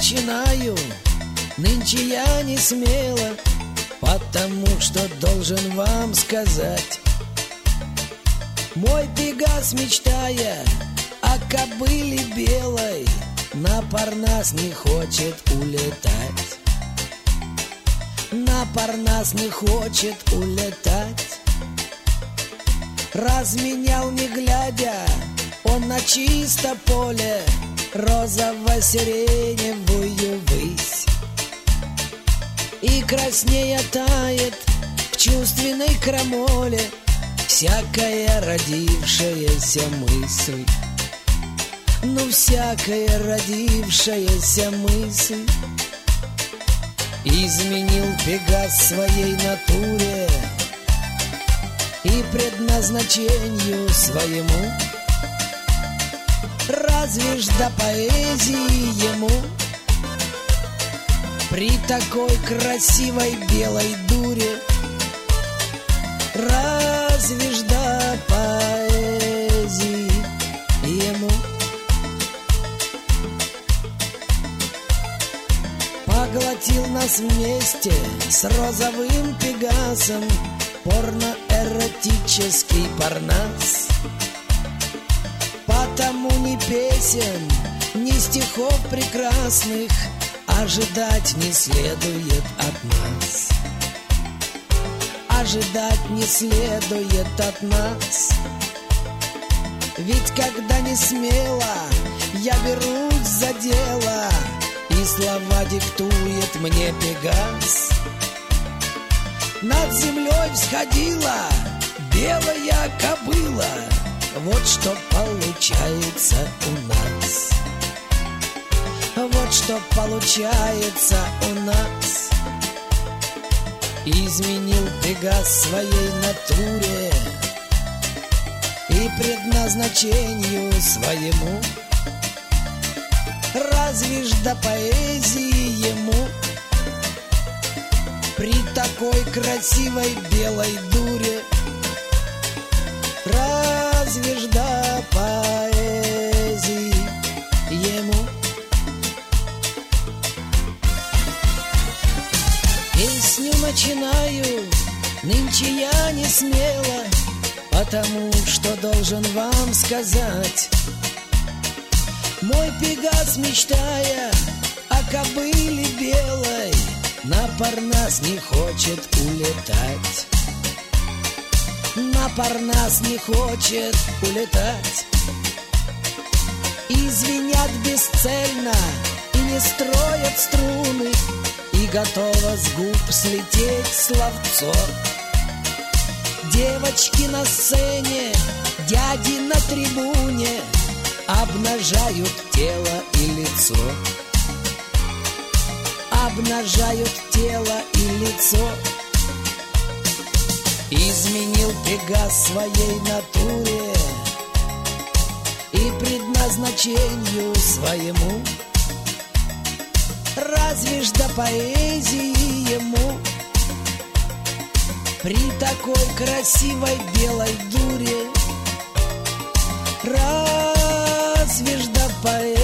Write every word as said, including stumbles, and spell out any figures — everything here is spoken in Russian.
начинаю, нынче я не смело, потому что должен вам сказать. Мой Пегас, мечтая о кобыле белой, на Парнас не хочет улетать. На Парнас не хочет улетать. Разменял не глядя он на чисто поле розово-сиреневую высь. И краснея тает в чувственной крамоле всякая родившаяся мысль. Ну, всякая родившаяся мысль. Изменил Пегас своей натуре и предназначению своему. Разве ж до поэзии ему при такой красивой белой дуре? Разве ж до поэзии ему? Поглотил нас вместе с розовым Пегасом порно-эротический Парнас. Потому ни песен, ни стихов прекрасных ожидать не следует от нас. Ожидать не следует от нас. Ведь когда не смело я берусь за дело, и слова диктует мне Пегас, над землей всходила белая кобыла. Вот что получается у нас. Вот что получается у нас. Изменил Пегас своей натуре и предназначению своему. Разве ж до поэзии ему при такой красивой белой дуре? Разве ж до поэзии ему? Песню начинаю, нынче я не смело, потому что должен вам сказать. Мой Пегас, мечтая о кобыле белой, на Парнас не хочет улетать. На Парнас не хочет улетать. И звенят бесцельно, и не строят струны, и готово с губ слететь словцо. Девочки на сцене, дяди на трибуне обнажают тело и лицо. Обнажают тело и лицо. Изменил Пегас своей натуре и предназначению своему. Разве ж до поэзии ему при такой красивой белой дуре? Разве ж до поэзии